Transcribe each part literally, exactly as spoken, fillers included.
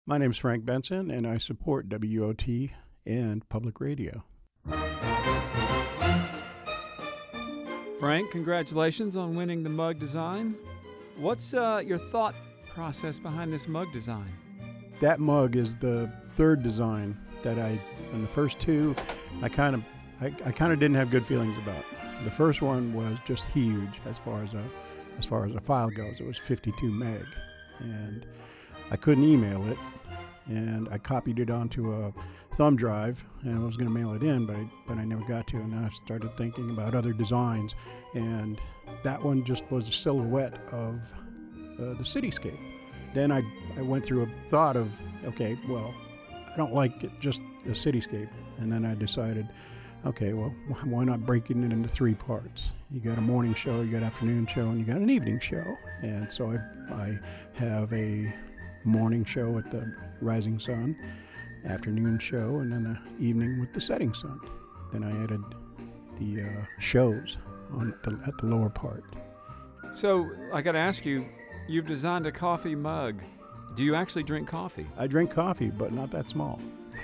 My name's Frank Benson, and I support W O T and public radio. Frank, congratulations on winning the mug design. What's uh, your thought process behind this mug design? That mug is the third design that I, and the first two, I kind of, I, I kind of didn't have good feelings about. The first one was just huge as far as a, as far as a file goes. It was fifty-two meg, and I couldn't email it, and I copied it onto a thumb drive, and I was going to mail it in, but I, but I never got to, and I started thinking about other designs, and that one just was a silhouette of uh, the cityscape. Then I, I went through a thought of, okay, well, I don't like it just a cityscape, and then I decided, okay, well, why not breaking it into three parts? You got a morning show, you got an afternoon show, and you got an evening show, and so I, I have a morning show at the rising sun, afternoon show, and then an evening with the setting sun. Then I added the uh, shows on the, at the lower part. So I got to ask you, you've designed a coffee mug. Do you actually drink coffee? I drink coffee, but not that small.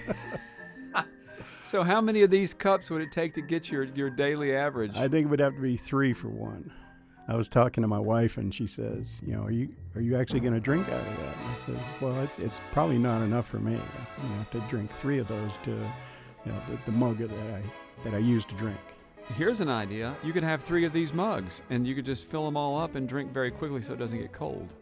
So how many of these cups would it take to get your, your daily average? I think it would have to be three for one. I was talking to my wife, and she says, you know, are you are you actually going to drink out of that? And I said, well, it's it's probably not enough for me. You know, to drink three of those to, you know, the, the mug that I that I use to drink. Here's an idea. You could have three of these mugs, and you could just fill them all up and drink very quickly so it doesn't get cold.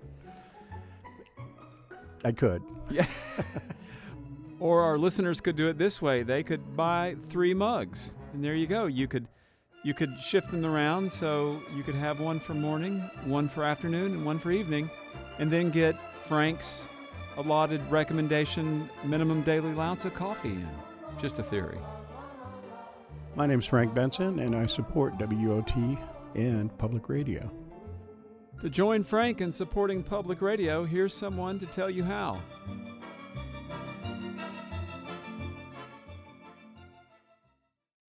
I could. Yeah. Or our listeners could do it this way. They could buy three mugs, and there you go. You could you could shift them around so you could have one for morning, one for afternoon, and one for evening, and then get Frank's allotted recommendation minimum daily allowance of coffee in. Just a theory. My name's Frank Benson, and I support W O T and public radio. To join Frank in supporting public radio, here's someone to tell you how.